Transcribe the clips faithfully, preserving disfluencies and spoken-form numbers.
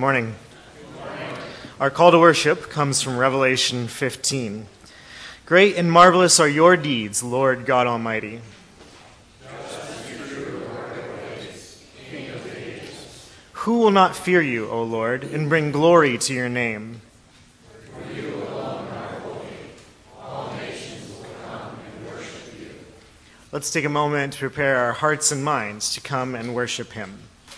morning. Good morning. Our call to worship comes from Revelation fifteen. Great and marvelous are your deeds, Lord God Almighty. Who will not fear you, O Lord, and bring glory to your name? For you alone are holy. All nations will come and worship you. Let's take a moment to prepare our hearts and minds to come and worship him.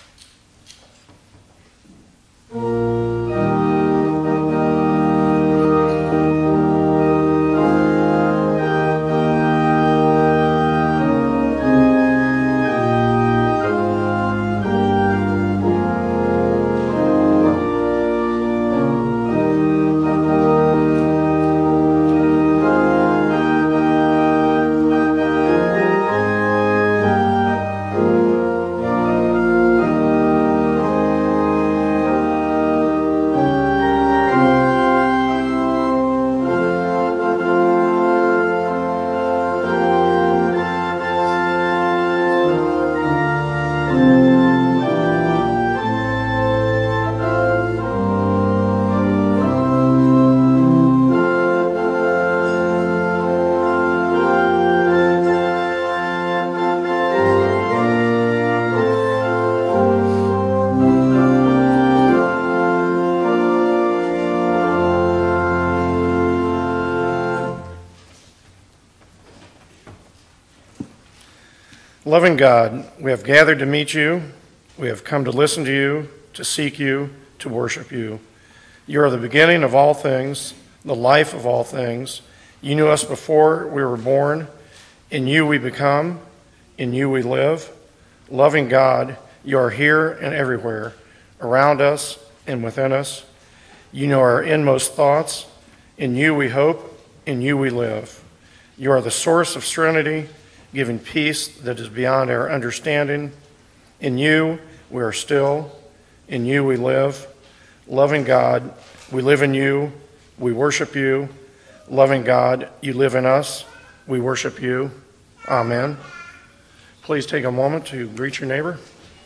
Loving God, we have gathered to meet you. We have come to listen to you, to seek you, to worship you. You are the beginning of all things, the life of all things. You knew us before we were born. In you we become. In you we live. Loving God, you are here and everywhere, around us and within us. You know our inmost thoughts. In you we hope. In you we live. You are the source of serenity, giving peace that is beyond our understanding. In you we are still. In you we live. Loving God, we live in you. We worship you. Loving God, you live in us. We worship you. Amen. Please take a moment to greet your neighbor.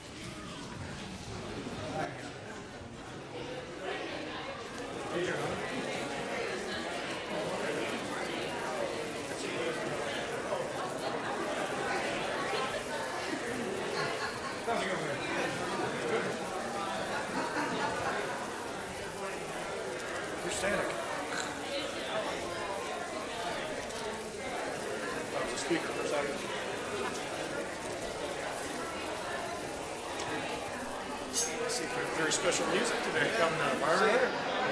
Very special music today coming up. All right.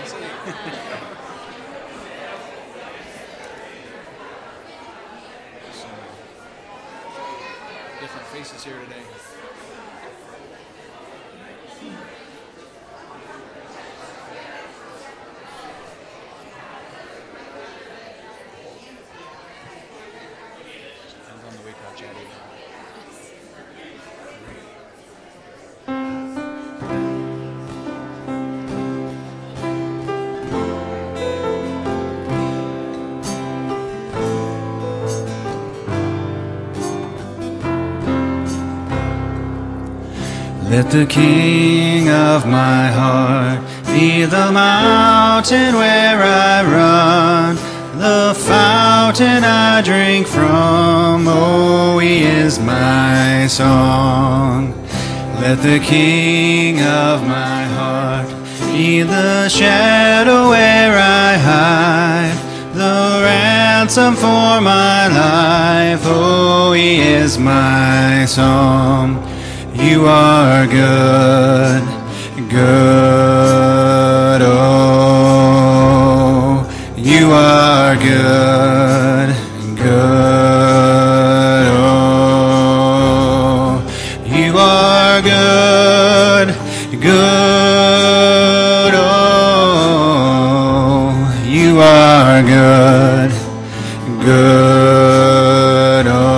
Some different faces here today. Depends on the week how chatty you are. Let the King of my heart be the mountain where I run, the fountain I drink from, oh, he is my song. Let the King of my heart be the shadow where I hide, the ransom for my life, oh, he is my song. You are good, good, oh, you are good, good, oh, you are good, good, oh, you are good, good, oh.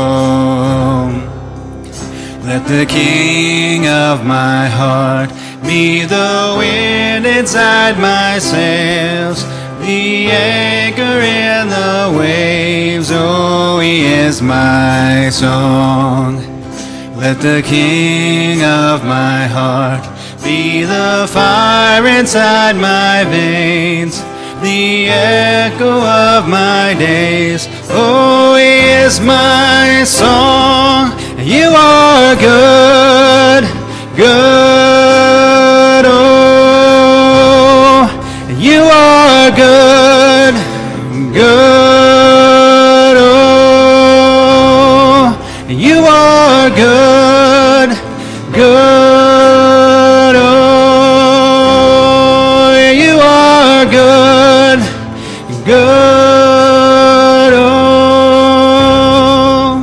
Let the King of my heart be the wind inside my sails, the anchor in the waves, oh, he is my song. Let the King of my heart be the fire inside my veins, the echo of my days. Oh, He is my song. You are good, good. Oh, you are good, good. Oh, you are good, good. Oh, you are good, good. Oh,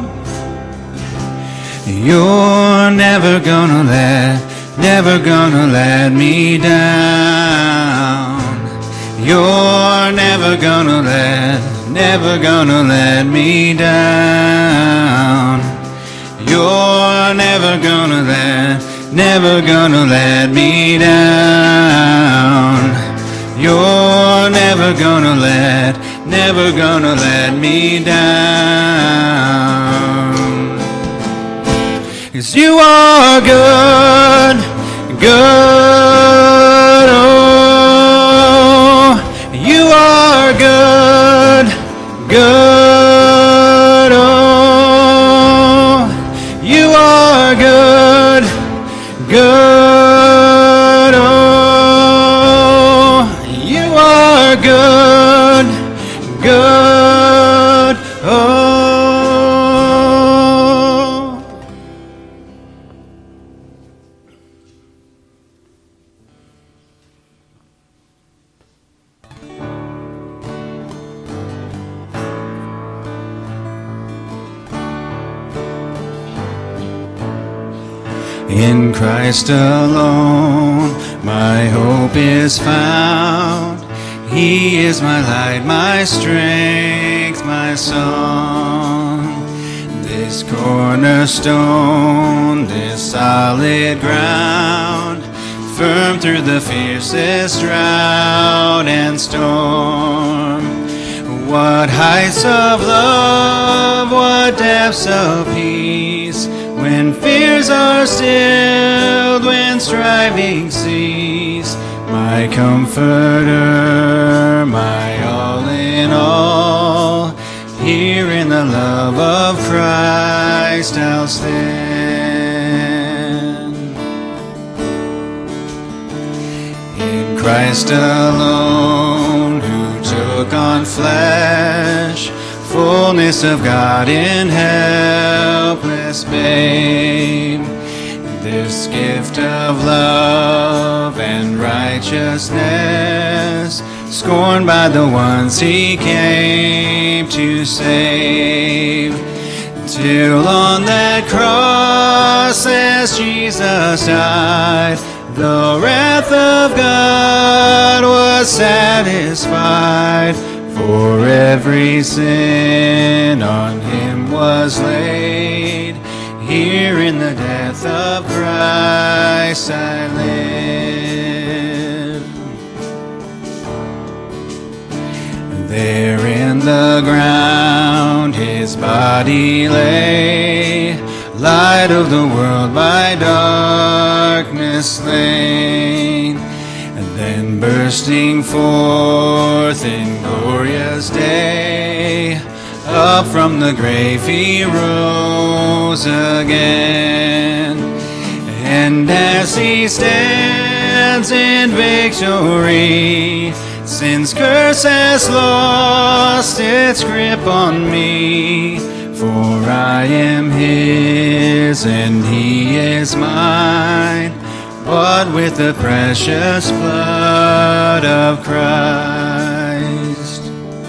you're never gonna let, never gonna let me down. You're never gonna let, never gonna let me down. You're never gonna let, never gonna let me down. You're never gonna let, never gonna let me down. 'Cause you are good, good. Oh, you are good, good. Oh, you are good, good. Oh, you are good, good. Oh. In Christ alone, my hope is found. He is my light, my strength, my song. This cornerstone, this solid ground, firm through the fiercest drought and storm. What heights of love, what depths of peace, when fears are stilled, when striving cease. My comforter, my all in all, here in the love of Christ I'll stand. In Christ alone, who took on flesh, fullness of God in helpless babe. This gift of love and righteousness, scorned by the ones He came to save. Till on that cross, as Jesus died, the wrath of God was satisfied. For every sin on Him was laid. Here in the death of Christ I live. There in the ground His body lay, light of the world by darkness slain. And then bursting forth in glorious day, up from the grave He rose again. And as He stands in victory, sin's curse has lost its grip on me. For I am His and He is mine, bought with the precious blood of Christ.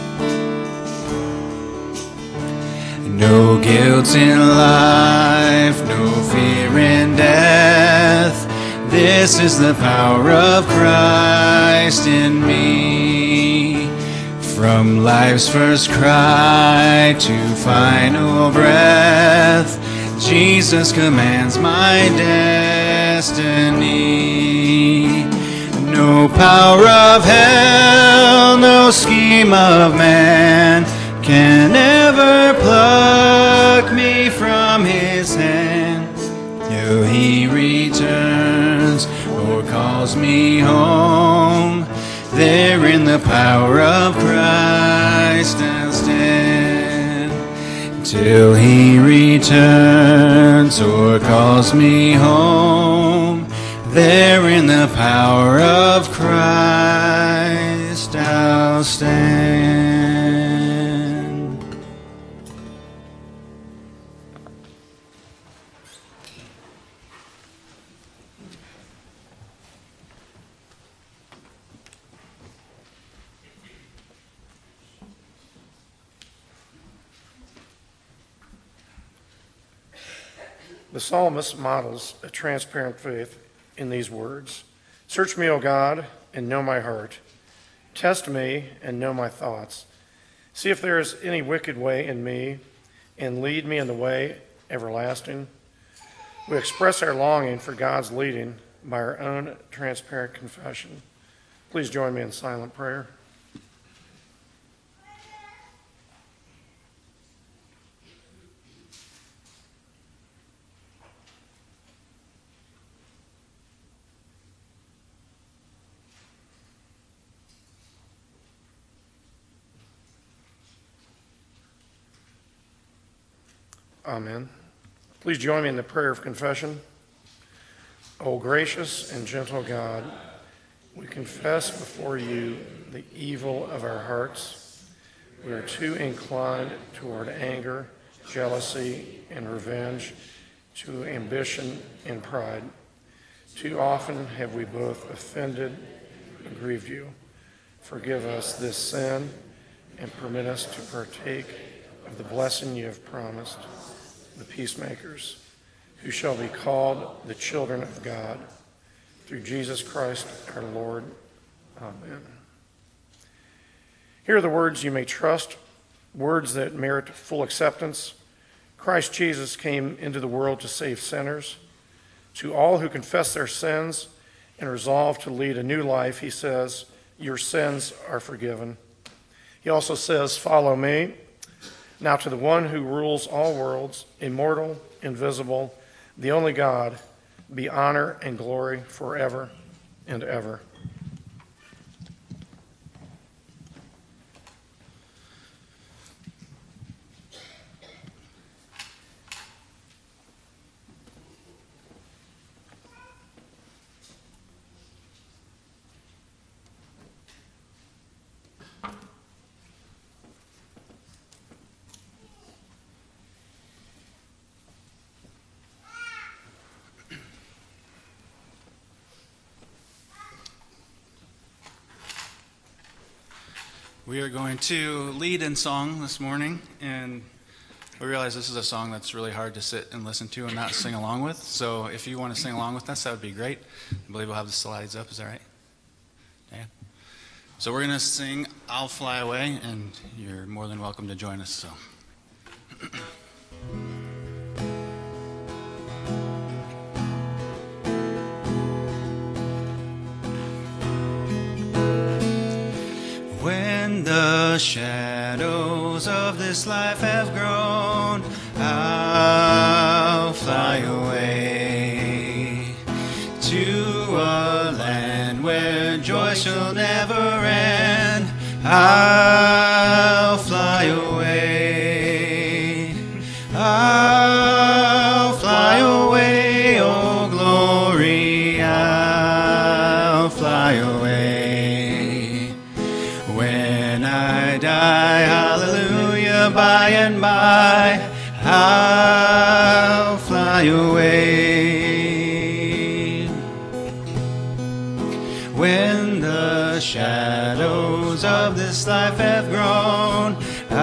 No guilt in life, no fear in death. This is the power of Christ in me. From life's first cry to final breath, Jesus commands my destiny. No power of hell, no scheme of man can ever pluck me from His hand. Till He returns or till he returns or calls me home. There in the power of Christ I'll stand. The psalmist models a transparent faith in these words. Search me, O God, and know my heart. Test me and know my thoughts. See if there is any wicked way in me, and lead me in the way everlasting. We express our longing for God's leading by our own transparent confession. Please join me in silent prayer. Amen. Please join me in the prayer of confession. O gracious and gentle God, we confess before you the evil of our hearts. We are too inclined toward anger, jealousy, and revenge, to ambition and pride. Too often have we both offended and grieved you. Forgive us this sin and permit us to partake of the blessing you have promised, the peacemakers, who shall be called the children of God, through Jesus Christ our Lord. Amen. Here are the words you may trust, words that merit full acceptance. Christ Jesus came into the world to save sinners. To all who confess their sins and resolve to lead a new life, he says, your sins are forgiven. He also says, follow me. Now to the one who rules all worlds, immortal, invisible, the only God, be honor and glory forever and ever. We are going to lead in song this morning, and we realize this is a song that's really hard to sit and listen to and not sing along with. So if you want to sing along with us, that would be great. I believe we'll have the slides up. Is that right? Dan? So we're going to sing I'll Fly Away, and you're more than welcome to join us. So. When the shadows of this life have grown, I'll fly away to a land where joy shall never end. I'll fly away. I'll fly away, oh glory, I'll fly away. When I die, hallelujah, by and by, I'll fly away. When the shadows of this life have grown,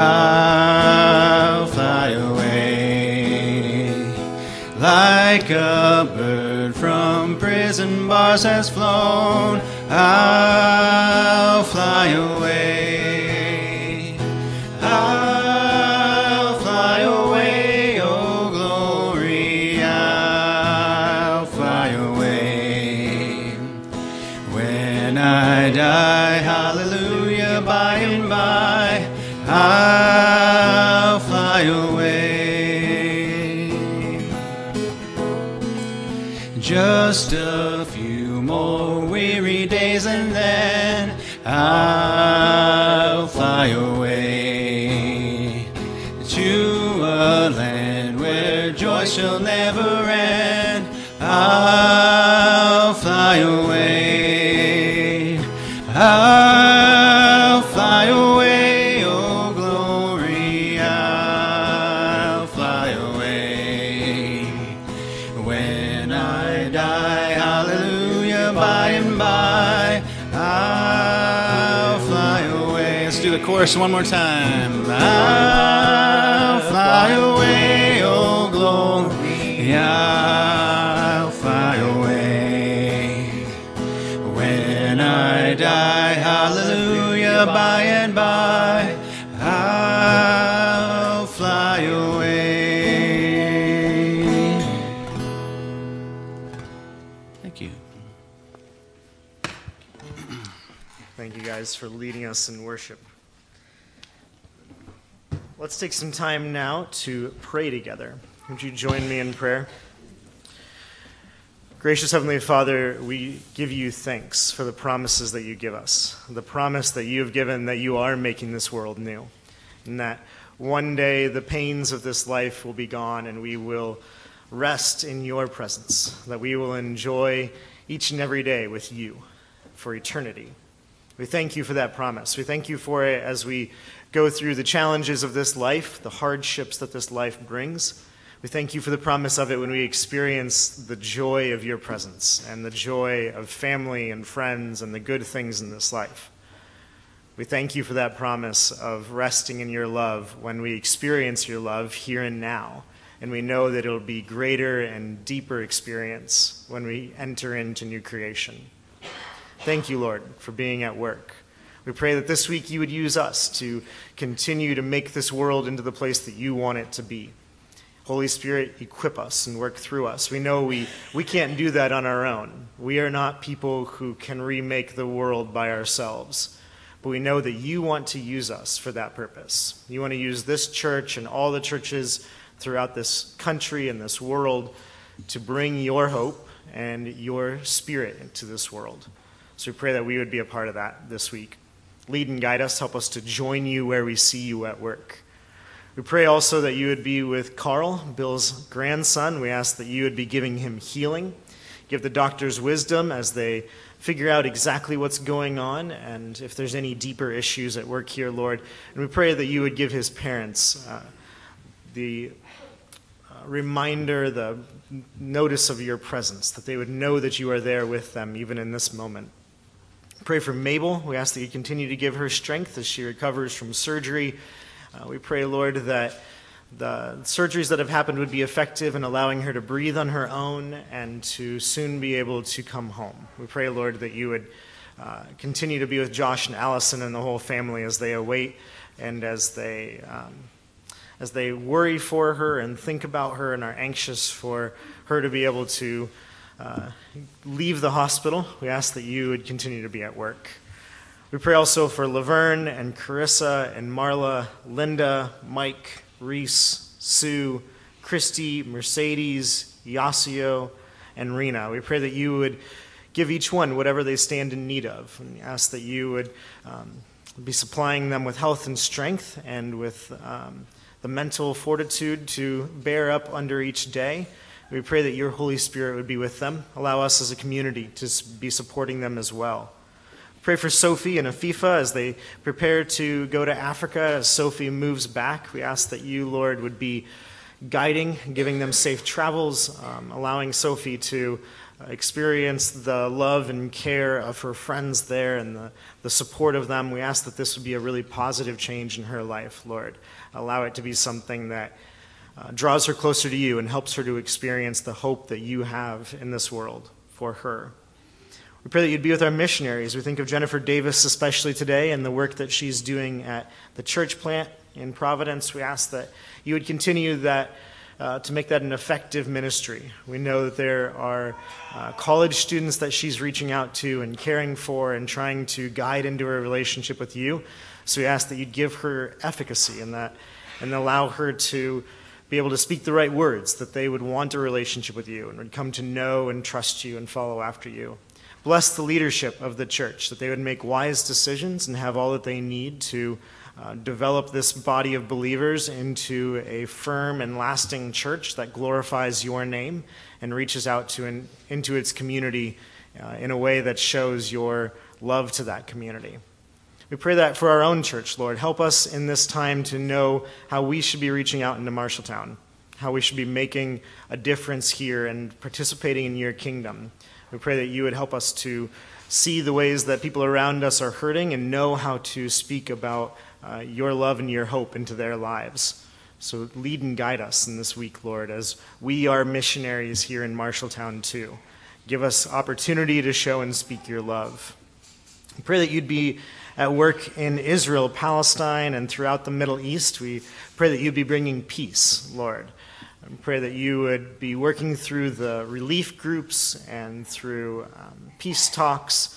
I'll fly away. Like a bird from prison bars has flown, I'll fly away. I'll fly away, oh glory, I'll fly away. When I die, hallelujah, by and by, I'll fly away. Just a few more weary days and then I'll fly away to a chorus one more time. I'll fly away, oh glory, I'll fly away. When I die, hallelujah, by and by, I'll fly away. Thank you. Thank you guys for leading us in worship. Let's take some time now to pray together. Would you join me in prayer? Gracious Heavenly Father, we give you thanks for the promises that you give us, the promise that you have given that you are making this world new, and that one day the pains of this life will be gone and we will rest in your presence, that we will enjoy each and every day with you for eternity. We thank you for that promise. We thank you for it as we go through the challenges of this life, the hardships that this life brings. We thank you for the promise of it when we experience the joy of your presence and the joy of family and friends and the good things in this life. We thank you for that promise of resting in your love when we experience your love here and now. And we know that it will be greater and deeper experience when we enter into new creation. Thank you, Lord, for being at work. We pray that this week you would use us to continue to make this world into the place that you want it to be. Holy Spirit, equip us and work through us. We know we, we can't do that on our own. We are not people who can remake the world by ourselves. But we know that you want to use us for that purpose. You want to use this church and all the churches throughout this country and this world to bring your hope and your spirit into this world. So we pray that we would be a part of that this week. Lead and guide us. Help us to join you where we see you at work. We pray also that you would be with Carl, Bill's grandson. We ask that you would be giving him healing. Give the doctors wisdom as they figure out exactly what's going on and if there's any deeper issues at work here, Lord. And we pray that you would give his parents uh, the uh, reminder, the notice of your presence, that they would know that you are there with them even in this moment. Pray for Mabel. We ask that you continue to give her strength as she recovers from surgery. Uh, we pray, Lord, that the surgeries that have happened would be effective in allowing her to breathe on her own and to soon be able to come home. We pray, Lord, that you would uh, continue to be with Josh and Allison and the whole family as they await and as they um, as they worry for her and think about her and are anxious for her to be able to uh, leave the hospital. We ask that you would continue to be at work. We pray also for Laverne and Carissa and Marla, Linda, Mike, Reese, Sue, Christy, Mercedes, Yasio, and Rena. We pray that you would give each one whatever they stand in need of. And we ask that you would um, be supplying them with health and strength and with um, the mental fortitude to bear up under each day. We pray that your Holy Spirit would be with them. Allow us as a community to be supporting them as well. Pray for Sophie and Afifa as they prepare to go to Africa. As Sophie moves back, we ask that you, Lord, would be guiding, giving them safe travels, um, allowing Sophie to experience the love and care of her friends there and the, the support of them. We ask that this would be a really positive change in her life, Lord. Allow it to be something that uh, draws her closer to you and helps her to experience the hope that you have in this world for her. We pray that you'd be with our missionaries. We think of Jennifer Davis especially today and the work that she's doing at the church plant in Providence. We ask that you would continue that uh, to make that an effective ministry. We know that there are uh, college students that she's reaching out to and caring for and trying to guide into a relationship with you. So we ask that you'd give her efficacy in that and allow her to be able to speak the right words, that they would want a relationship with you and would come to know and trust you and follow after you. Bless the leadership of the church, that they would make wise decisions and have all that they need to uh, develop this body of believers into a firm and lasting church that glorifies your name and reaches out to an, into its community uh, in a way that shows your love to that community. We pray that for our own church, Lord. Help us in this time to know how we should be reaching out into Marshalltown, how we should be making a difference here and participating in your kingdom. We pray that you would help us to see the ways that people around us are hurting and know how to speak about uh, your love and your hope into their lives. So lead and guide us in this week, Lord, as we are missionaries here in Marshalltown too. Give us opportunity to show and speak your love. We pray that you'd be at work in Israel, Palestine, and throughout the Middle East. We pray that you'd be bringing peace, Lord. We pray that you would be working through the relief groups and through um, peace talks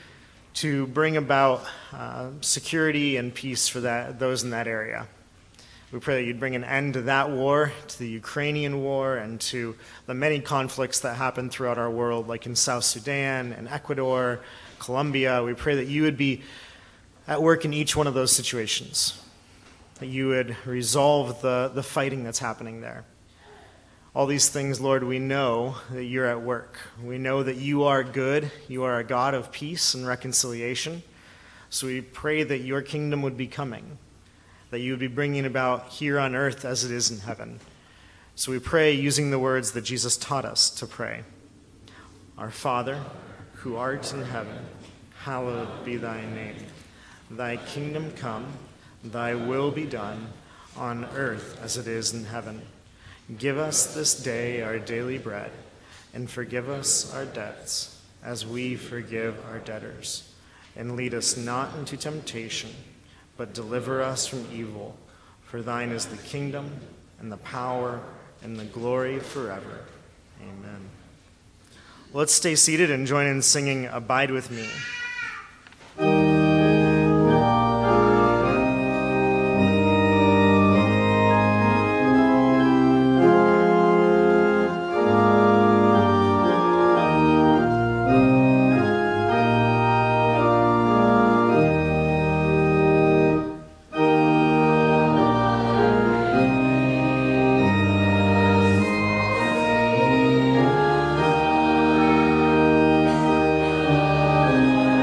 to bring about uh, security and peace for that, those in that area. We pray that you'd bring an end to that war, to the Ukrainian war, and to the many conflicts that happen throughout our world, like in South Sudan and Ecuador, Colombia. We pray that you would be at work in each one of those situations, that you would resolve the, the fighting that's happening there. All these things, Lord, we know that you're at work. We know that you are good. You are a God of peace and reconciliation. So we pray that your kingdom would be coming, that you would be bringing about here on earth as it is in heaven. So we pray using the words that Jesus taught us to pray. Our Father, who art in heaven, hallowed be thy name. Thy kingdom come, thy will be done, on earth as it is in heaven. Give us this day our daily bread, and forgive us our debts, as we forgive our debtors. And lead us not into temptation, but deliver us from evil. For thine is the kingdom, and the power, and the glory forever. Amen. Let's stay seated and join in singing Abide With Me. Amen.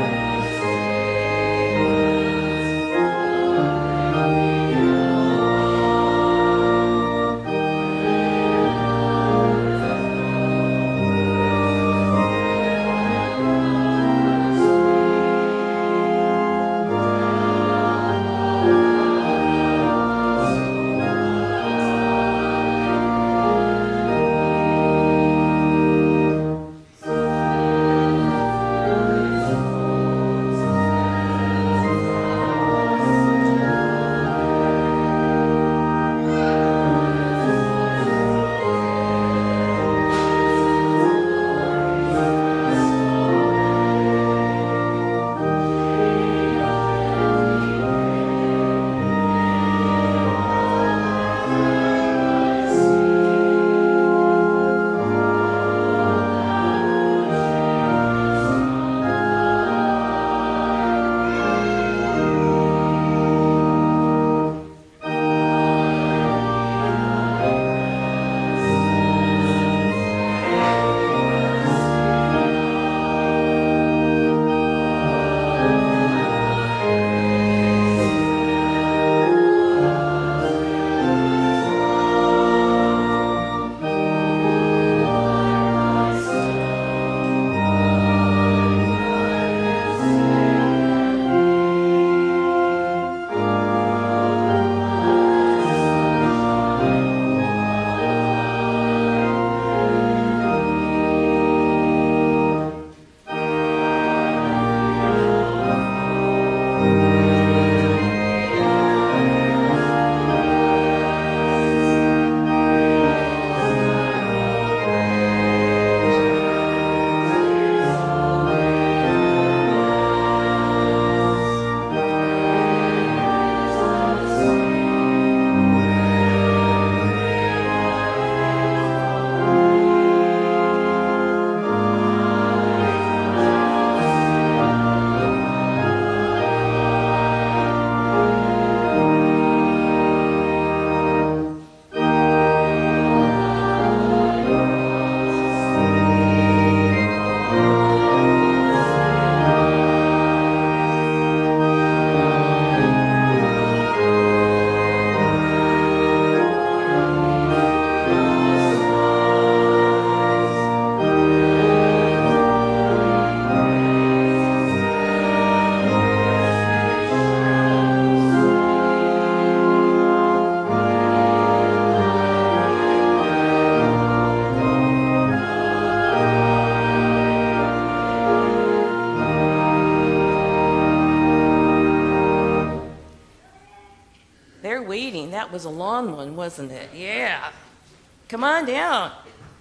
They're waiting. That was a long one, wasn't it? Yeah. Come on down.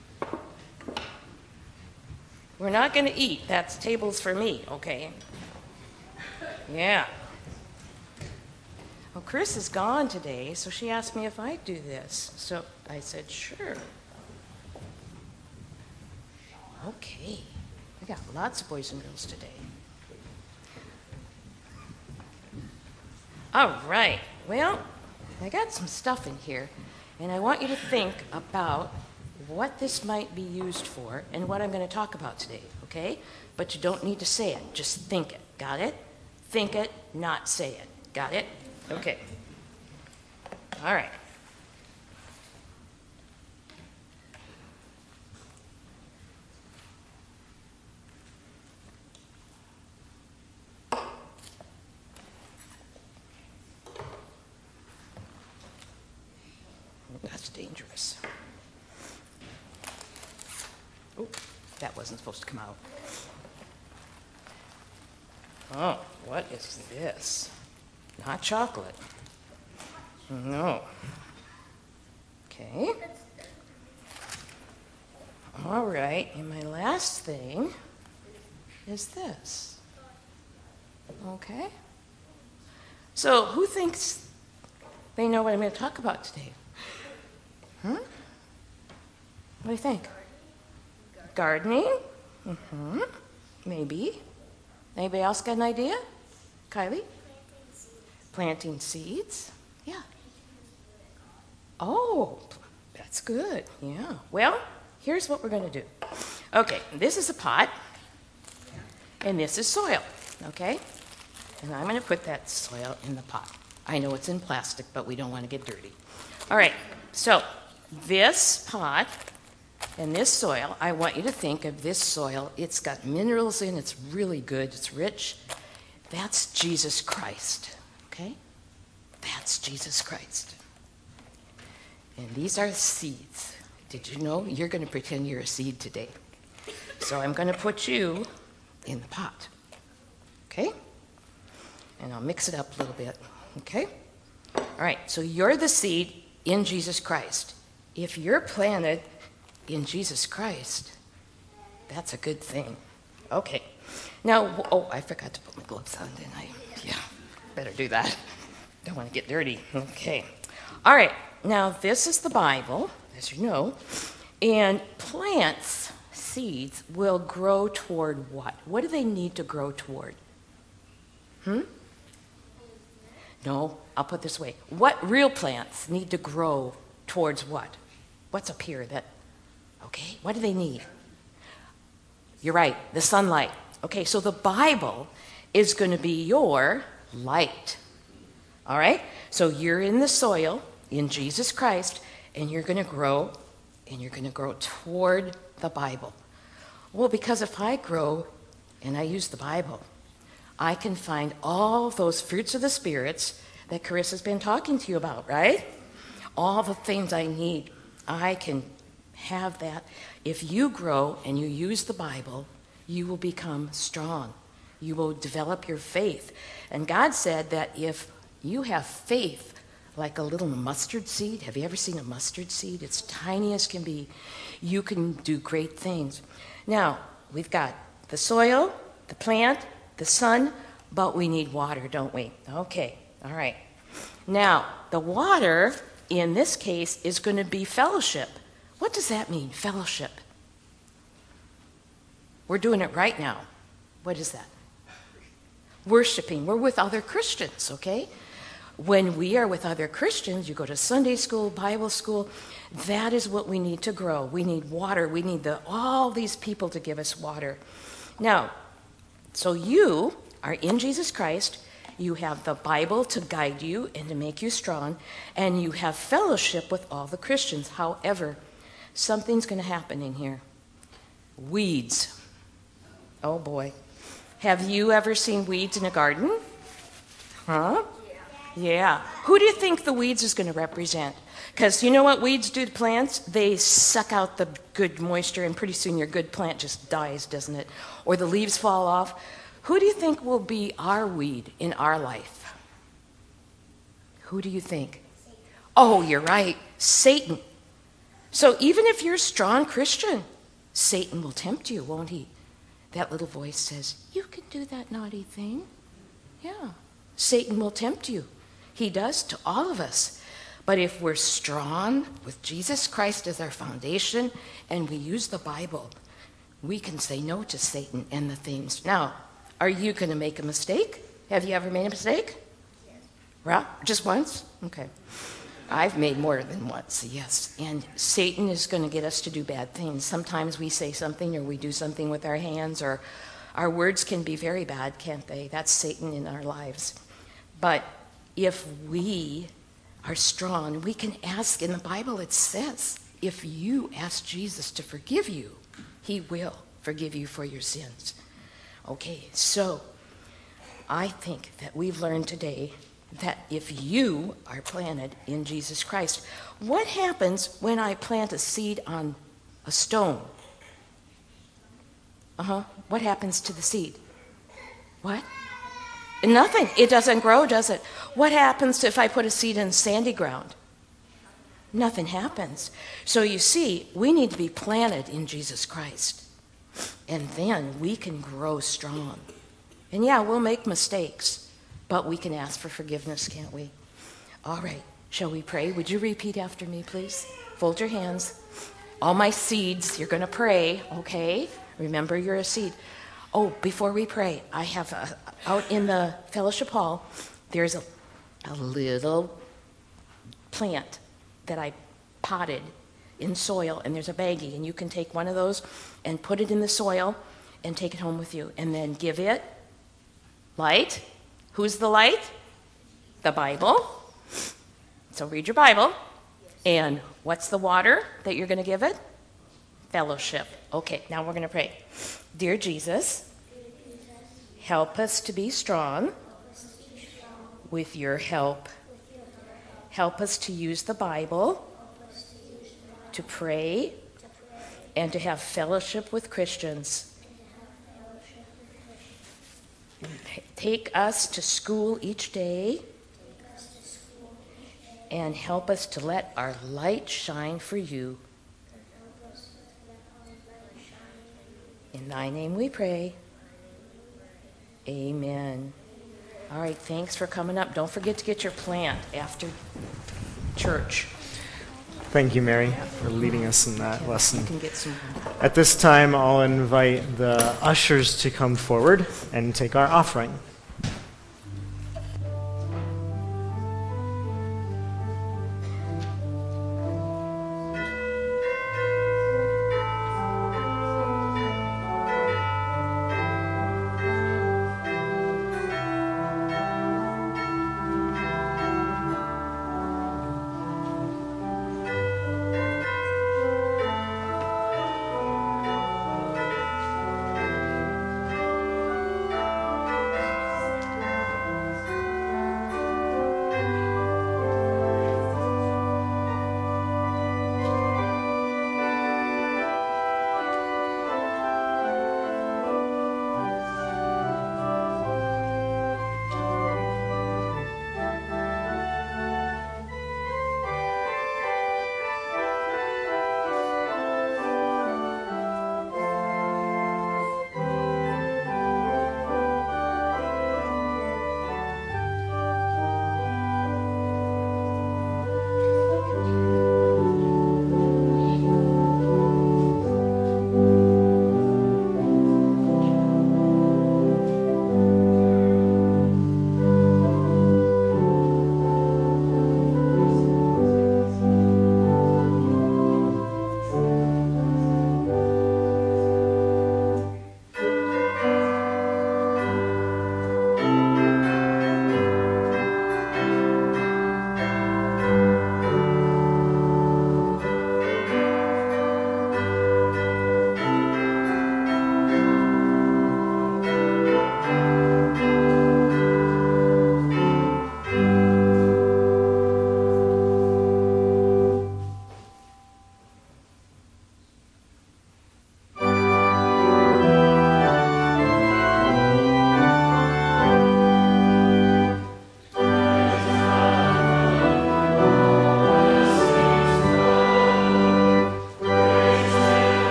We're not going to eat. That's tables for me, okay? Yeah. Well, Chris is gone today, so she asked me if I'd do this. So I said, sure. Okay. We got lots of boys and girls today. All right. Well, I got some stuff in here, and I want you to think about what this might be used for and what I'm going to talk about today, okay? But you don't need to say it. Just think it. Got it? Think it, not say it. Got it? Okay. All right. That's dangerous. Oh, that wasn't supposed to come out. Oh, what is this? Not chocolate. No. Okay. All right, and my last thing is this. Okay. So, who thinks they know what I'm going to talk about today? Hmm? What do you think? Gardening? Mm-hmm. Maybe. Anybody else got an idea? Kylie? Planting seeds. Yeah. Oh, that's good. Yeah. Well, here's what we're going to do. Okay, this is a pot, and this is soil, okay? And I'm going to put that soil in the pot. I know it's in plastic, but we don't want to get dirty. All right, so this pot and this soil, I want you to think of this soil. It's got minerals in it. It's really good. It's rich. That's Jesus Christ, okay? That's Jesus Christ. And these are seeds. Did you know you're going to pretend you're a seed today? So I'm going to put you in the pot, okay? And I'll mix it up a little bit, okay? All right, so you're the seed in Jesus Christ. If you're planted in Jesus Christ, that's a good thing. Okay. Now, oh, I forgot to put my gloves on, didn't I? Yeah, better do that. Don't want to get dirty. Okay. All right. Now, this is the Bible, as you know, and plants, seeds, will grow toward what? What do they need to grow toward? Hmm? No, I'll put it this way. What real plants need to grow towards what? What's up here that, okay, what do they need? You're right, the sunlight. Okay, so the Bible is going to be your light. All right? So you're in the soil, in Jesus Christ, and you're going to grow, and you're going to grow toward the Bible. Well, because if I grow and I use the Bible, I can find all those fruits of the spirits that Carissa's been talking to you about, right? All the things I need, I can have that. If you grow and you use the Bible, you will become strong. You will develop your faith. And God said that if you have faith like a little mustard seed, have you ever seen a mustard seed? It's tiny as can be. You can do great things. Now, we've got the soil, the plant, the sun, but we need water, don't we? Okay, all right. Now, the water, in this case, is going to be fellowship. What does that mean, fellowship? We're doing it right now. What is that? Worshiping. We're with other Christians, okay? When we are with other Christians, you go to Sunday school, Bible school, that is what we need to grow. We need water. We need the, all these people to give us water. Now, so you are in Jesus Christ. You have the Bible to guide you and to make you strong, and you have fellowship with all the Christians. However, something's going to happen in here. Weeds. Oh, boy. Have you ever seen weeds in a garden? Huh? Yeah. Who do you think the weeds is going to represent? Because you know what weeds do to plants? They suck out the good moisture, and pretty soon your good plant just dies, doesn't it? Or the leaves fall off. Who do you think will be our weed in our life? Who do you think? Oh, you're right, Satan. So even if you're a strong Christian, Satan will tempt you, won't he? That little voice says, you can do that naughty thing. Yeah, Satan will tempt you. He does to all of us. But if we're strong with Jesus Christ as our foundation and we use the Bible, we can say no to Satan and the things. Now, are you going to make a mistake? Have you ever made a mistake? Yes. Well, just once? Okay. I've made more than once, yes. And Satan is going to get us to do bad things. Sometimes we say something or we do something with our hands, or our words can be very bad, can't they? That's Satan in our lives. But if we are strong, we can ask. In the Bible it says, if you ask Jesus to forgive you, he will forgive you for your sins. Okay, so I think that we've learned today that if you are planted in Jesus Christ, what happens when I plant a seed on a stone? Uh-huh. What happens to the seed? What? Nothing. It doesn't grow, does it? What happens if I put a seed in sandy ground? Nothing happens. So you see, we need to be planted in Jesus Christ. And then we can grow strong. And yeah, we'll make mistakes, but we can ask for forgiveness, can't we? All right, shall we pray? Would you repeat after me, please? Fold your hands. All my seeds, you're going to pray, okay? Remember, you're a seed. Oh, before we pray, I have a, out in the fellowship hall, there's a, a little plant that I potted in soil, and there's a baggie, and you can take one of those and put it in the soil and take it home with you, and then give it light. Who's the light? The Bible. So read your Bible. And what's the water that you're going to give it? Fellowship. Okay, now we're going to pray. Dear Jesus, help us to be strong with your help. Help us to use the Bible to pray and to have fellowship with Christians. Take us to school each day and help us to let our light shine for you. In thy name we pray. Amen. All right, thanks for coming up. Don't forget to get your plant after church. Thank you, Mary, for leading us in that Yeah, lesson. You can get some. At this time, I'll invite the ushers to come forward and take our offering.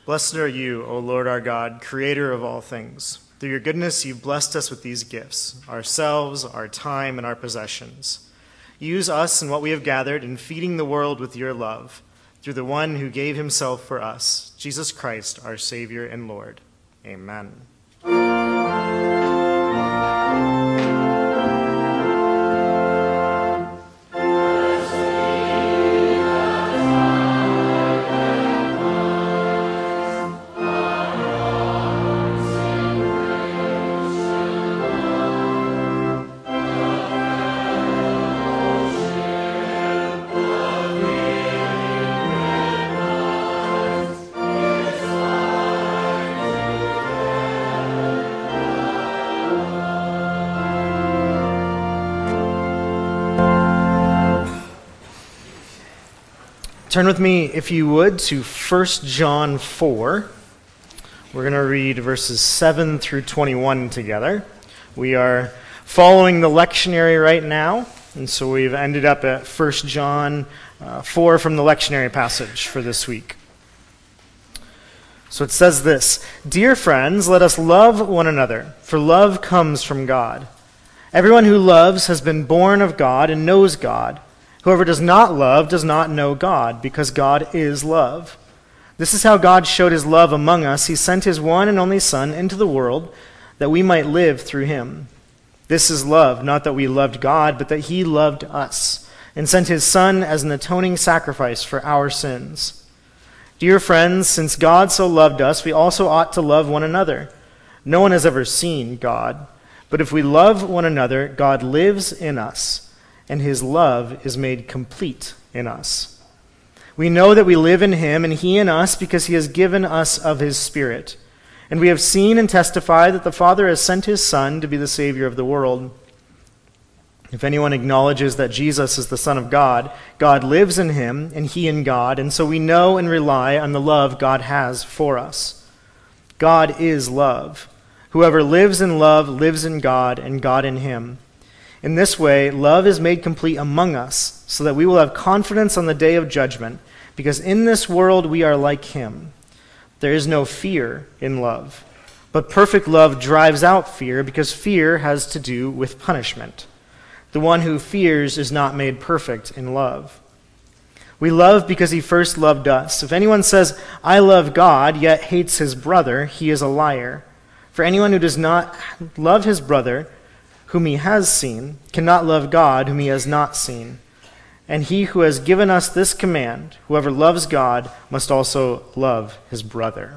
Blessed are you, O Lord our God, creator of all things. Through your goodness, you've blessed us with these gifts, ourselves, our time, and our possessions. Use us and what we have gathered in feeding the world with your love, through the one who gave himself for us, Jesus Christ, our Savior and Lord. Amen. Turn with me, if you would, to First John four. We're going to read verses seven through twenty-one together. We are following the lectionary right now, and so we've ended up at First John uh, four from the lectionary passage for this week. So it says this, "Dear friends, let us love one another, for love comes from God. Everyone who loves has been born of God and knows God. Whoever does not love does not know God, because God is love. This is how God showed his love among us. He sent his one and only Son into the world that we might live through him. This is love, not that we loved God, but that he loved us and sent his Son as an atoning sacrifice for our sins. Dear friends, since God so loved us, we also ought to love one another. No one has ever seen God, but if we love one another, God lives in us, and his love is made complete in us. We know that we live in him and he in us because he has given us of his Spirit. And we have seen and testified that the Father has sent his Son to be the Savior of the world. If anyone acknowledges that Jesus is the Son of God, God lives in him and he in God, and so we know and rely on the love God has for us. God is love. Whoever lives in love lives in God and God in him. In this way, love is made complete among us, so that we will have confidence on the day of judgment, because in this world we are like him. There is no fear in love, but perfect love drives out fear, because fear has to do with punishment. The one who fears is not made perfect in love. We love because he first loved us. If anyone says, "I love God," yet hates his brother, he is a liar. For anyone who does not love his brother, whom he has seen, cannot love God, whom he has not seen. And he who has given us this command, whoever loves God, must also love his brother.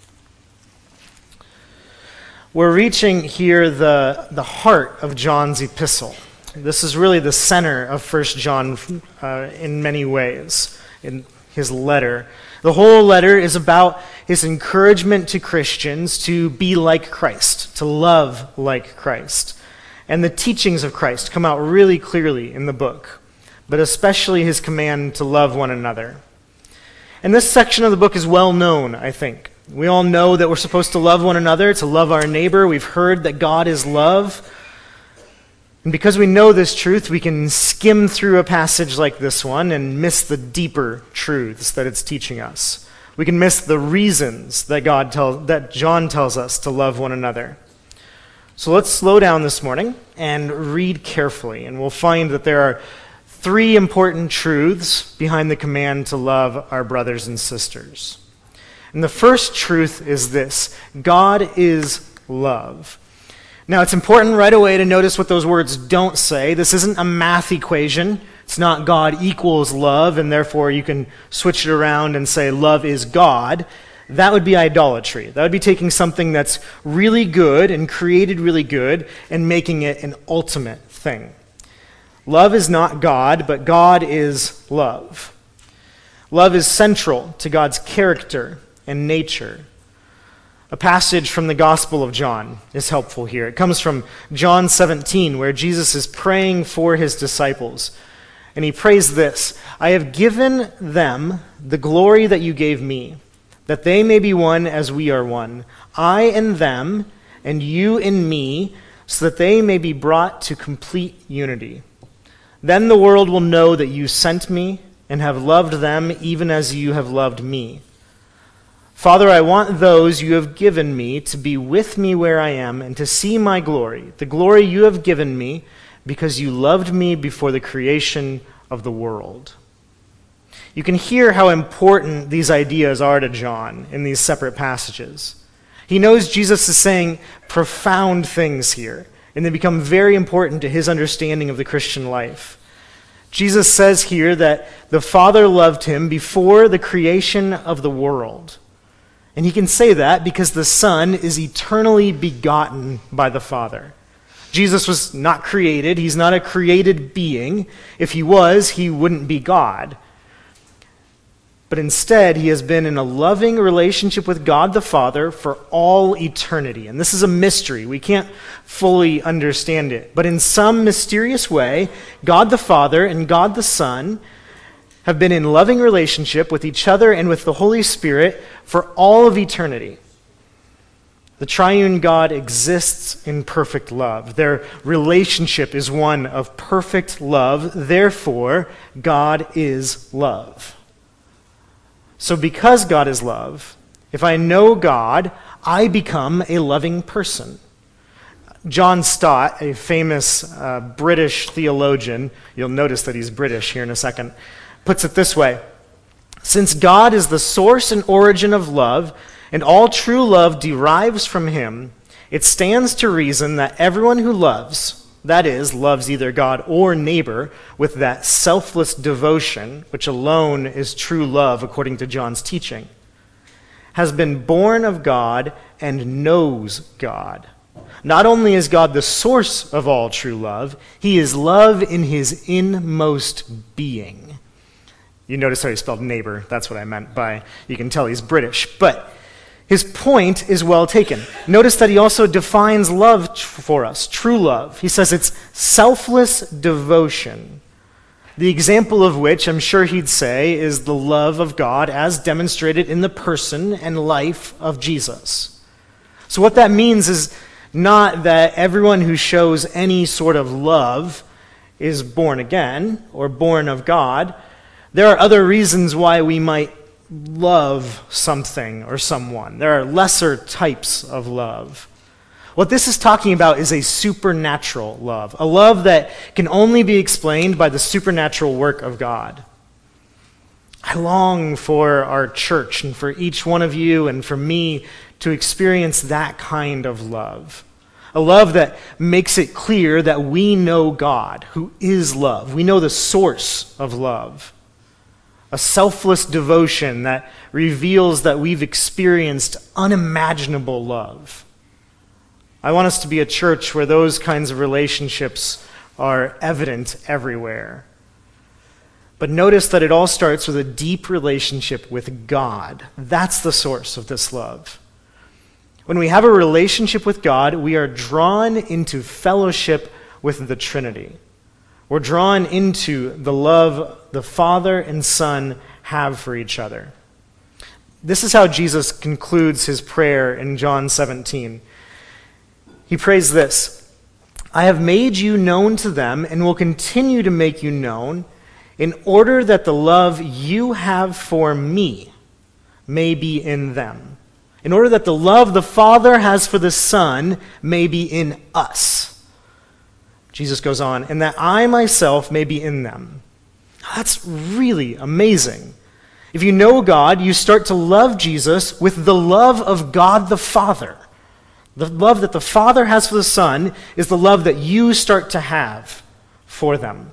We're reaching here the, the heart of John's epistle. This is really the center of First John uh, in many ways, in his letter. The whole letter is about his encouragement to Christians to be like Christ, to love like Christ. And the teachings of Christ come out really clearly in the book, but especially his command to love one another. And this section of the book is well known, I think. We all know that we're supposed to love one another, to love our neighbor. We've heard that God is love. And because we know this truth, we can skim through a passage like this one and miss the deeper truths that it's teaching us. We can miss the reasons that God tells, that John tells us to love one another. So let's slow down this morning and read carefully, and we'll find that there are three important truths behind the command to love our brothers and sisters. And the first truth is this: God is love. Now, it's important right away to notice what those words don't say. This isn't a math equation. It's not God equals love, and therefore you can switch it around and say love is God. That would be idolatry. That would be taking something that's really good and created really good and making it an ultimate thing. Love is not God, but God is love. Love is central to God's character and nature. A passage from the Gospel of John is helpful here. It comes from John seventeen, where Jesus is praying for his disciples. And he prays this: "I have given them the glory that you gave me, that they may be one as we are one, I in them, and you in me, so that they may be brought to complete unity. Then the world will know that you sent me and have loved them even as you have loved me. Father, I want those you have given me to be with me where I am and to see my glory, the glory you have given me because you loved me before the creation of the world. You can hear how important these ideas are to John in these separate passages. He knows Jesus is saying profound things here, and they become very important to his understanding of the Christian life. Jesus says here that the Father loved him before the creation of the world. And he can say that because the Son is eternally begotten by the Father. Jesus was not created. He's not a created being. If he was, he wouldn't be God. But instead, he has been in a loving relationship with God the Father for all eternity. And this is a mystery. We can't fully understand it. But in some mysterious way, God the Father and God the Son have been in loving relationship with each other and with the Holy Spirit for all of eternity. The triune God exists in perfect love. Their relationship is one of perfect love. Therefore, God is love. So because God is love, if I know God, I become a loving person. John Stott, a famous uh, British theologian, you'll notice that he's British here in a second, puts it this way: since God is the source and origin of love, and all true love derives from him, it stands to reason that everyone who loves, that is, loves either God or neighbor with that selfless devotion, which alone is true love according to John's teaching, has been born of God and knows God. Not only is God the source of all true love, he is love in his inmost being. You notice how he spelled neighbor. That's what I meant by, you can tell he's British. But his point is well taken. Notice that he also defines love t- for us, true love. He says it's selfless devotion. The example of which I'm sure he'd say is the love of God as demonstrated in the person and life of Jesus. So what that means is not that everyone who shows any sort of love is born again or born of God. There are other reasons why we might love something or someone. There are lesser types of love. What this is talking about is a supernatural love, a love that can only be explained by the supernatural work of God. I long for our church and for each one of you and for me to experience that kind of love. A love that makes it clear that we know God, who is love. We know the source of love. A selfless devotion that reveals that we've experienced unimaginable love. I want us to be a church where those kinds of relationships are evident everywhere. But notice that it all starts with a deep relationship with God. That's the source of this love. When we have a relationship with God, we are drawn into fellowship with the Trinity. We're drawn into the love the Father and Son have for each other. This is how Jesus concludes his prayer in John seventeen. He prays this: I have made you known to them and will continue to make you known in order that the love you have for me may be in them. In order that the love the Father has for the Son may be in us. Jesus goes on, and that I myself may be in them. That's really amazing. If you know God, you start to love Jesus with the love of God the Father. The love that the Father has for the Son is the love that you start to have for them.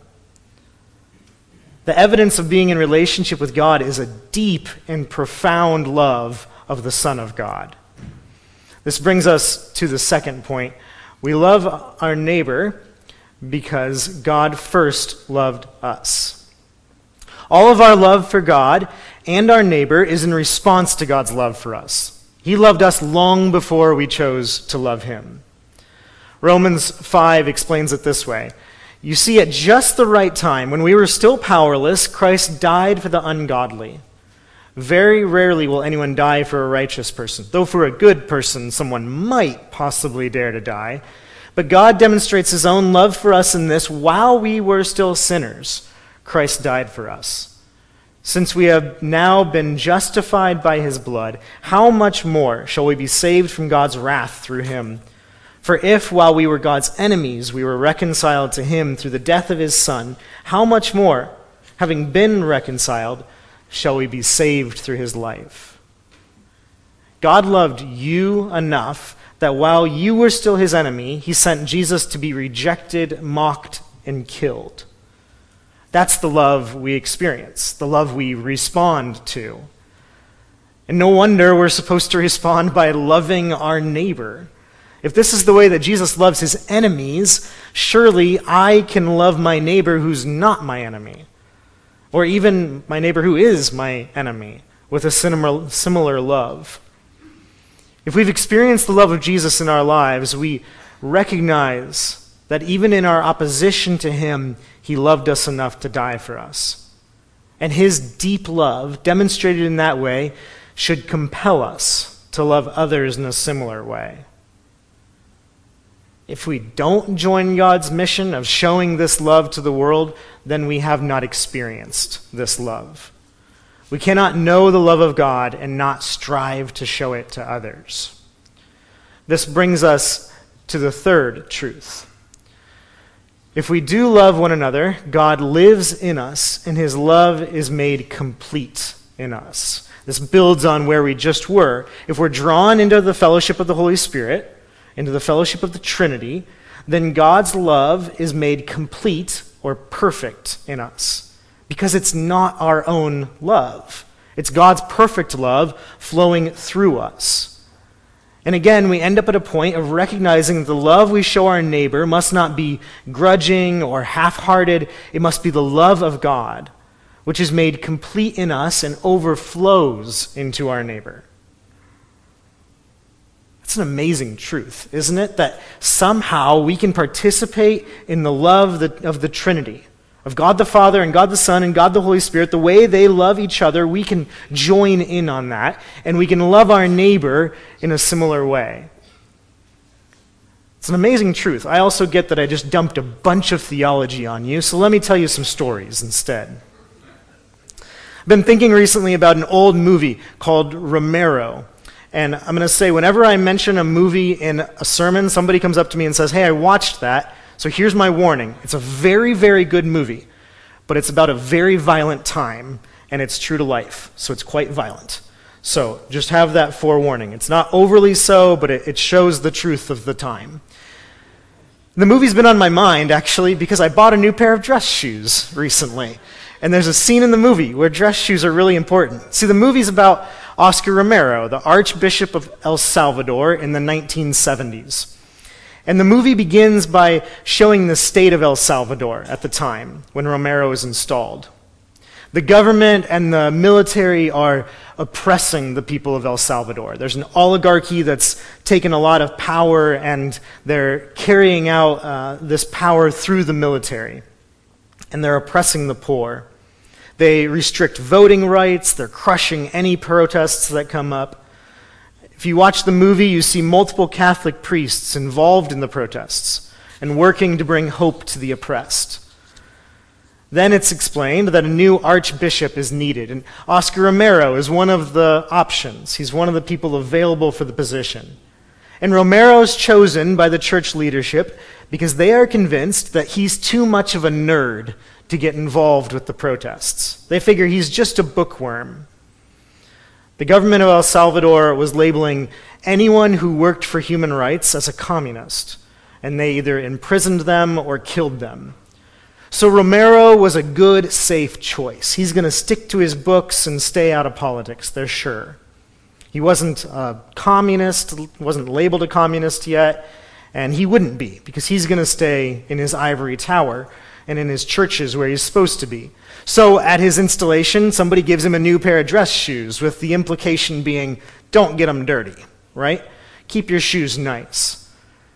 The evidence of being in relationship with God is a deep and profound love of the Son of God. This brings us to the second point. We love our neighbor because God first loved us. All of our love for God and our neighbor is in response to God's love for us. He loved us long before we chose to love him. Romans five explains it this way. You see, at just the right time, when we were still powerless, Christ died for the ungodly. Very rarely will anyone die for a righteous person, though for a good person someone might possibly dare to die. But God demonstrates his own love for us in this: while we were still sinners, Christ died for us. Since we have now been justified by his blood, how much more shall we be saved from God's wrath through him? For if, while we were God's enemies, we were reconciled to him through the death of his Son, how much more, having been reconciled, shall we be saved through his life? God loved you enough that while you were still his enemy, he sent Jesus to be rejected, mocked, and killed. That's the love we experience, the love we respond to. And no wonder we're supposed to respond by loving our neighbor. If this is the way that Jesus loves his enemies, surely I can love my neighbor who's not my enemy, or even my neighbor who is my enemy, with a similar, similar love. If we've experienced the love of Jesus in our lives, we recognize that even in our opposition to him, he loved us enough to die for us. And his deep love, demonstrated in that way, should compel us to love others in a similar way. If we don't join God's mission of showing this love to the world, then we have not experienced this love. We cannot know the love of God and not strive to show it to others. This brings us to the third truth. If we do love one another, God lives in us, and his love is made complete in us. This builds on where we just were. If we're drawn into the fellowship of the Holy Spirit, into the fellowship of the Trinity, then God's love is made complete or perfect in us, because it's not our own love. It's God's perfect love flowing through us. And again, we end up at a point of recognizing that the love we show our neighbor must not be grudging or half-hearted. It must be the love of God, which is made complete in us and overflows into our neighbor. That's an amazing truth, isn't it? That somehow we can participate in the love of the, of the Trinity, of God the Father and God the Son and God the Holy Spirit. The way they love each other, we can join in on that, and we can love our neighbor in a similar way. It's an amazing truth. I also get that I just dumped a bunch of theology on you, so let me tell you some stories instead. I've been thinking recently about an old movie called Romero. And I'm going to say, whenever I mention a movie in a sermon, somebody comes up to me and says, hey, I watched that, so here's my warning. It's a very, very good movie, but it's about a very violent time, and it's true to life, so it's quite violent. So just have that forewarning. It's not overly so, but it, it shows the truth of the time. The movie's been on my mind, actually, because I bought a new pair of dress shoes recently. And there's a scene in the movie where dress shoes are really important. See, the movie's about Oscar Romero, the Archbishop of El Salvador in the nineteen seventies. And the movie begins by showing the state of El Salvador at the time when Romero is installed. The government and the military are oppressing the people of El Salvador. There's an oligarchy that's taken a lot of power, and they're carrying out uh, this power through the military. And they're oppressing the poor. They restrict voting rights. They're crushing any protests that come up. If you watch the movie, you see multiple Catholic priests involved in the protests and working to bring hope to the oppressed. Then it's explained that a new archbishop is needed, and Oscar Romero is one of the options. He's one of the people available for the position. And Romero is chosen by the church leadership because they are convinced that he's too much of a nerd to get involved with the protests. They figure he's just a bookworm. The government of El Salvador was labeling anyone who worked for human rights as a communist, and they either imprisoned them or killed them. So Romero was a good, safe choice. He's going to stick to his books and stay out of politics, they're sure. He wasn't a communist, wasn't labeled a communist yet, and he wouldn't be, because he's going to stay in his ivory tower and in his churches where he's supposed to be. So at his installation, somebody gives him a new pair of dress shoes, with the implication being, don't get them dirty, right? Keep your shoes nice.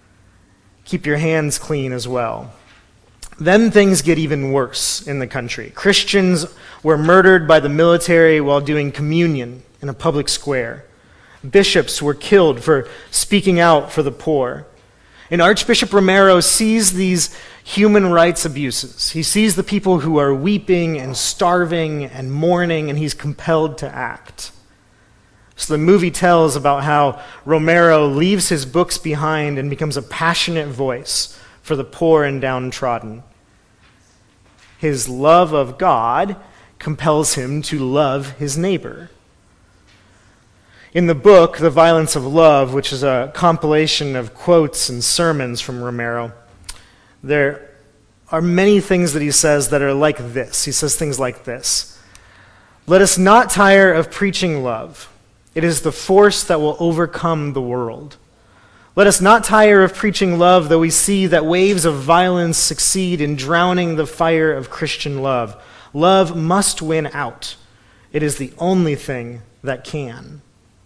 Keep your hands clean as well. Then things get even worse in the country. Christians were murdered by the military while doing communion in a public square. Bishops were killed for speaking out for the poor. And Archbishop Romero sees these human rights abuses. He sees the people who are weeping and starving and mourning, and he's compelled to act. So the movie tells about how Romero leaves his books behind and becomes a passionate voice for the poor and downtrodden. His love of God compels him to love his neighbor. In the book, The Violence of Love, which is a compilation of quotes and sermons from Romero, there are many things that he says that are like this. He says things like this: "Let us not tire of preaching love. It is the force that will overcome the world. Let us not tire of preaching love, though we see that waves of violence succeed in drowning the fire of Christian love. Love must win out. It is the only thing that can."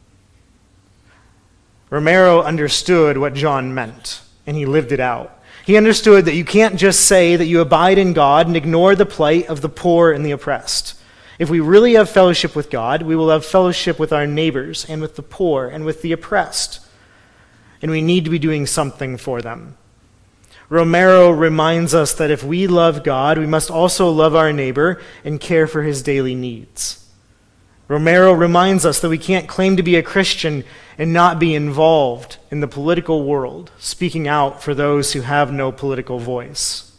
Romero understood what John meant, and he lived it out. He understood that you can't just say that you abide in God and ignore the plight of the poor and the oppressed. If we really have fellowship with God, we will have fellowship with our neighbors and with the poor and with the oppressed. And we need to be doing something for them. Romero reminds us that if we love God, we must also love our neighbor and care for his daily needs. Romero reminds us that we can't claim to be a Christian and not be involved in the political world, speaking out for those who have no political voice.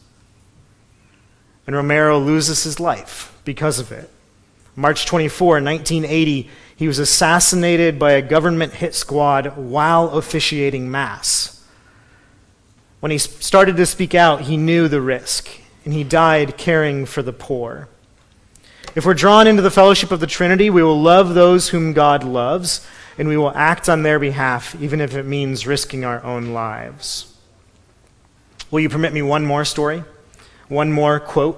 And Romero loses his life because of it. March twenty-fourth, nineteen eighty, he was assassinated by a government hit squad while officiating Mass. When he started to speak out, he knew the risk, and he died caring for the poor. If we're drawn into the fellowship of the Trinity, we will love those whom God loves, and we will act on their behalf, even if it means risking our own lives. Will you permit me one more story? One more quote?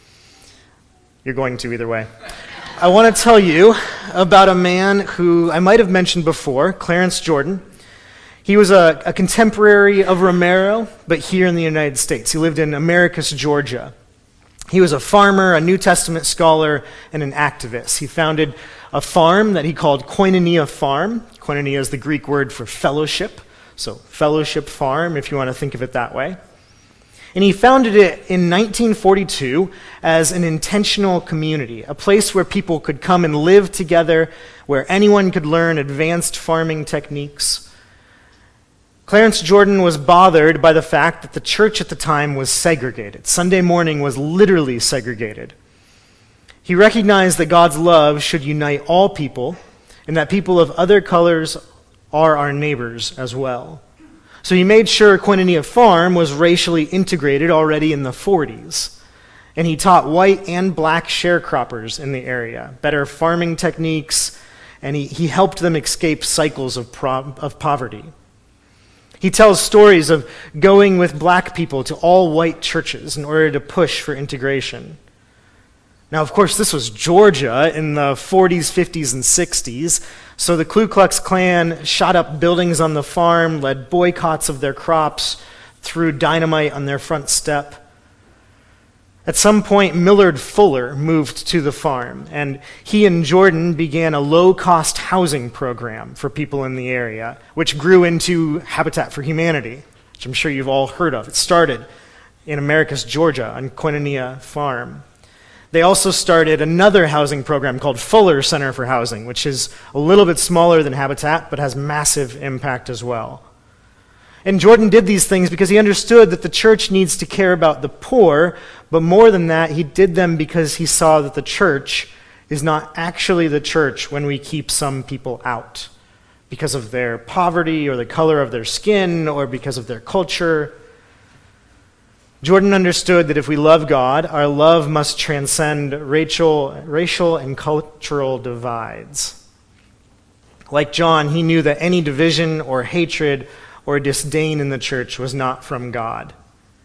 You're going to either way. I want to tell you about a man who I might have mentioned before, Clarence Jordan. He was a, a contemporary of Romero, but here in the United States. He lived in Americus, Georgia. He was a farmer, a New Testament scholar, and an activist. He founded a farm that he called Koinonia Farm. Koinonia is the Greek word for fellowship, so fellowship farm, if you want to think of it that way. And he founded it in nineteen forty-two as an intentional community, a place where people could come and live together, where anyone could learn advanced farming techniques. Clarence Jordan was bothered by the fact that the church at the time was segregated. Sunday morning was literally segregated. He recognized that God's love should unite all people, and that people of other colors are our neighbors as well. So he made sure Koinonia Farm was racially integrated already in the forties. And he taught white and black sharecroppers in the area better farming techniques, and he, he helped them escape cycles of, pro- of poverty. He tells stories of going with black people to all white churches in order to push for integration. Now, of course, this was Georgia in the forties, fifties, and sixties, so the Ku Klux Klan shot up buildings on the farm, led boycotts of their crops, threw dynamite on their front step. At some point, Millard Fuller moved to the farm, and he and Jordan began a low-cost housing program for people in the area, which grew into Habitat for Humanity, which I'm sure you've all heard of. It started in Americus, Georgia, on Koinonia Farm. They also started another housing program called Fuller Center for Housing, which is a little bit smaller than Habitat, but has massive impact as well. And Jordan did these things because he understood that the church needs to care about the poor, but more than that, he did them because he saw that the church is not actually the church when we keep some people out because of their poverty or the color of their skin or because of their culture. Jordan understood that if we love God, our love must transcend racial, racial and cultural divides. Like John, he knew that any division or hatred or disdain in the church was not from God.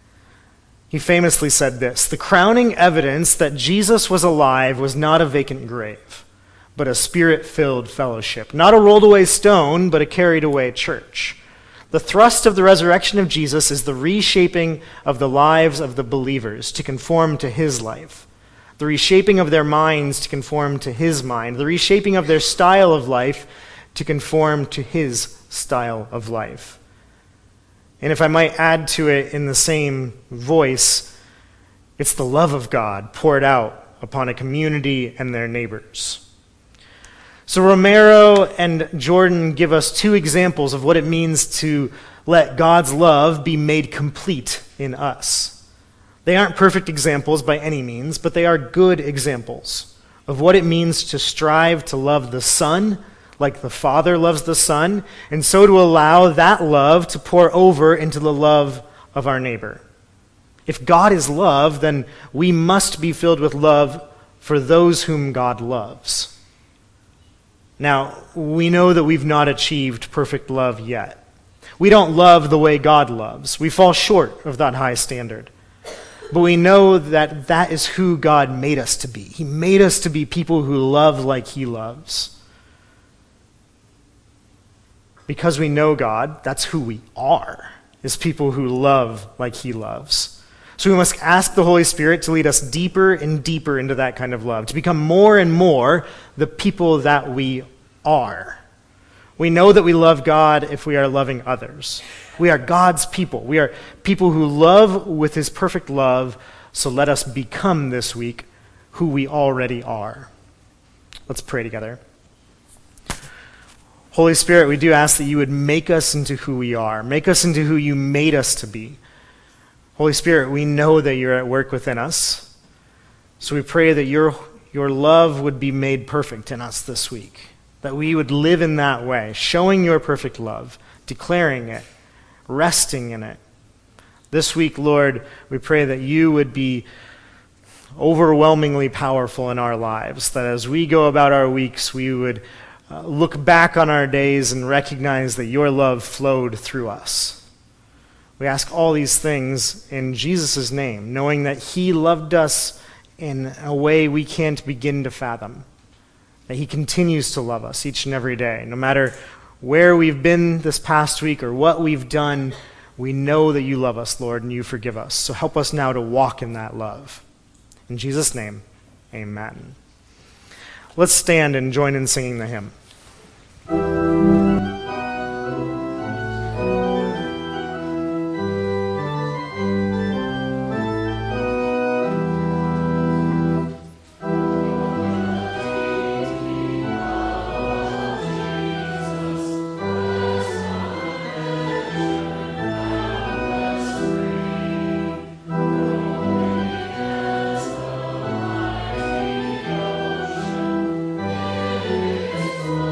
He famously said this: "The crowning evidence that Jesus was alive was not a vacant grave, but a spirit-filled fellowship. Not a rolled-away stone, but a carried-away church. The thrust of the resurrection of Jesus is the reshaping of the lives of the believers to conform to his life, the reshaping of their minds to conform to his mind, the reshaping of their style of life to conform to his style of life." And if I might add to it in the same voice, it's the love of God poured out upon a community and their neighbors. So Romero and Jordan give us two examples of what it means to let God's love be made complete in us. They aren't perfect examples by any means, but they are good examples of what it means to strive to love the Son like the Father loves the Son, and so to allow that love to pour over into the love of our neighbor. If God is love, then we must be filled with love for those whom God loves. Now, we know that we've not achieved perfect love yet. We don't love the way God loves. We fall short of that high standard. But we know that that is who God made us to be. He made us to be people who love like He loves. Because we know God, that's who we are, is people who love like He loves. So we must ask the Holy Spirit to lead us deeper and deeper into that kind of love, to become more and more the people that we are. We know that we love God if we are loving others. We are God's people. We are people who love with His perfect love, so let us become this week who we already are. Let's pray together. Holy Spirit, we do ask that you would make us into who we are. Make us into who you made us to be. Holy Spirit, we know that you're at work within us. So we pray that your, your love would be made perfect in us this week. That we would live in that way, showing your perfect love, declaring it, resting in it. This week, Lord, we pray that you would be overwhelmingly powerful in our lives. That as we go about our weeks, we would Uh, look back on our days and recognize that your love flowed through us. We ask all these things in Jesus' name, knowing that He loved us in a way we can't begin to fathom. That He continues to love us each and every day. No matter where we've been this past week or what we've done, we know that you love us, Lord, and you forgive us. So help us now to walk in that love. In Jesus' name, amen. Let's stand and join in singing the hymn. Thank you.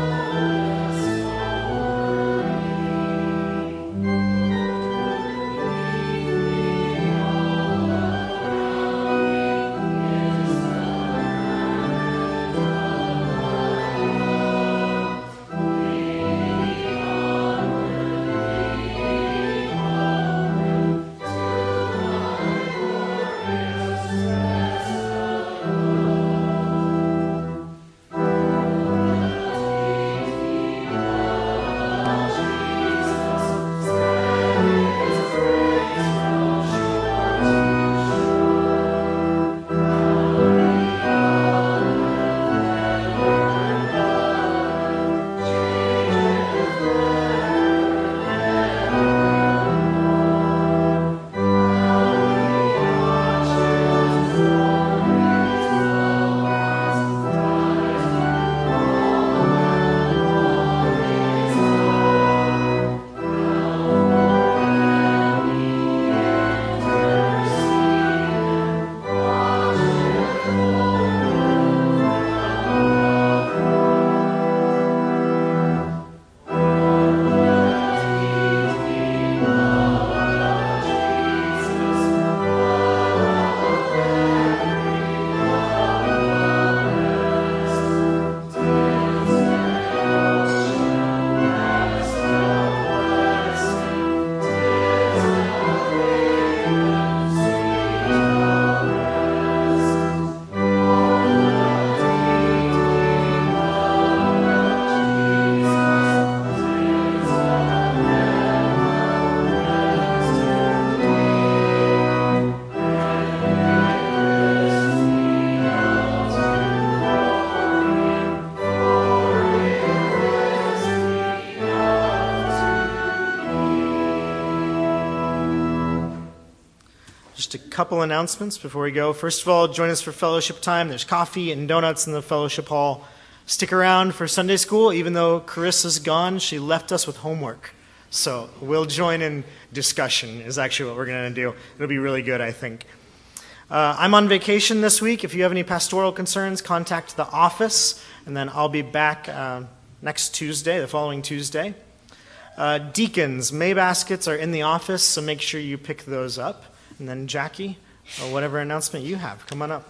Just a couple announcements before we go. First of all, join us for fellowship time. There's coffee and donuts in the fellowship hall. Stick around for Sunday school. Even though Carissa's gone, she left us with homework. So we'll join in discussion is actually what we're going to do. It'll be really good, I think. Uh, I'm on vacation this week. If you have any pastoral concerns, contact the office, and then I'll be back uh, next Tuesday, the following Tuesday. Uh, deacons, May baskets are in the office, so make sure you pick those up. And then Jackie, or whatever announcement you have, come on up.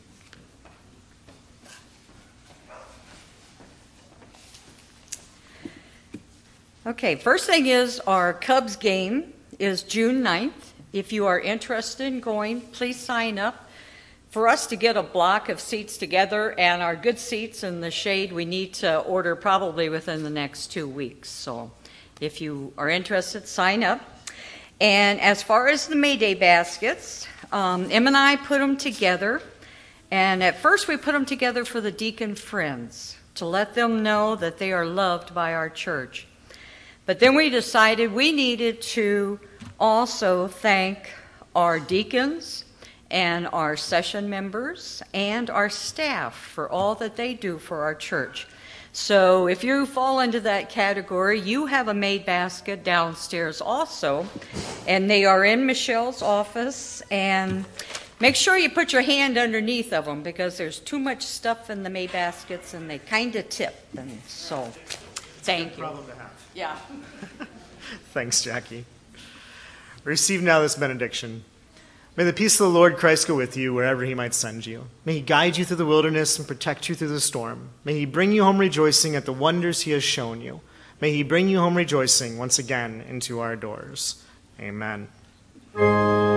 Okay, first thing is our Cubs game is June ninth. If you are interested in going, please sign up. For us to get a block of seats together and our good seats in the shade, we need to order probably within the next two weeks. So if you are interested, sign up. And as far as the May Day baskets, um, Em and I put them together. And at first we put them together for the deacon friends to let them know that they are loved by our church. But then we decided we needed to also thank our deacons and our session members and our staff for all that they do for our church. So if you fall into that category, you have a made basket downstairs also, and they are in Michelle's office. And make sure you put your hand underneath of them because there's too much stuff in the made baskets and they kind of tip. And so, thank you. Problem to have. Yeah. Thanks, Jackie. Receive now this benediction. May the peace of the Lord Christ go with you wherever he might send you. May he guide you through the wilderness and protect you through the storm. May he bring you home rejoicing at the wonders he has shown you. May he bring you home rejoicing once again into our doors. Amen.